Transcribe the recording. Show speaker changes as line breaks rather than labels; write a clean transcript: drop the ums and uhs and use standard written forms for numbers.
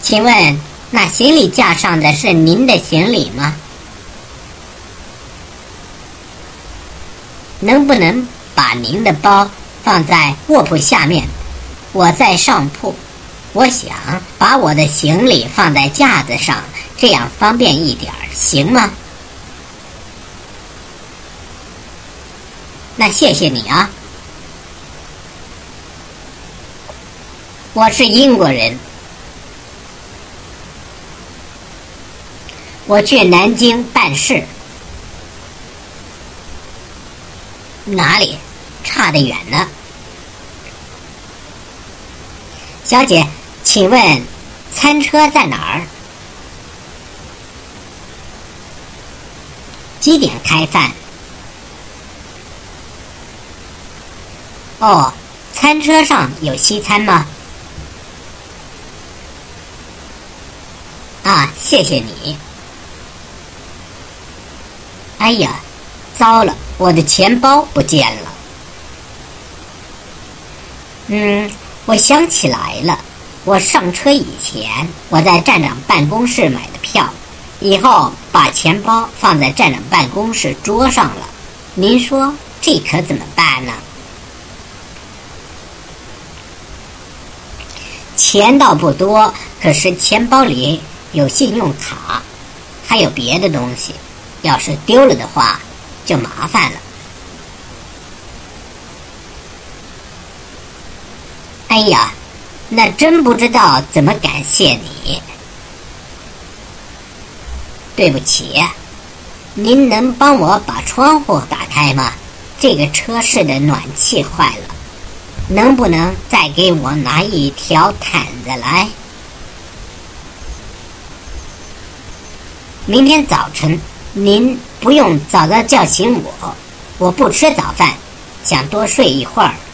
请问那行李架上的是您的行李吗？能不能把您的包放在卧铺下面？我在上铺，我想把我的行李放在架子上，这样方便一点，行吗？那谢谢你啊。我是英国人，我去南京办事。哪里？差得远呢。小姐，请问餐车在哪儿？几点开饭？哦，餐车上有西餐吗？啊，谢谢你。哎呀，糟了，我的钱包不见了。我想起来了，我上车以前，我在站长办公室买的票，以后把钱包放在站长办公室桌上了。您说这可怎么办呢？钱倒不多，可是钱包里有信用卡，还有别的东西，要是丢了的话，就麻烦了。哎呀，那真不知道怎么感谢你。对不起，您能帮我把窗户打开吗？这个车室的暖气坏了，能不能再给我拿一条毯子来？明天早晨您不用早早叫醒我，我不吃早饭，想多睡一会儿。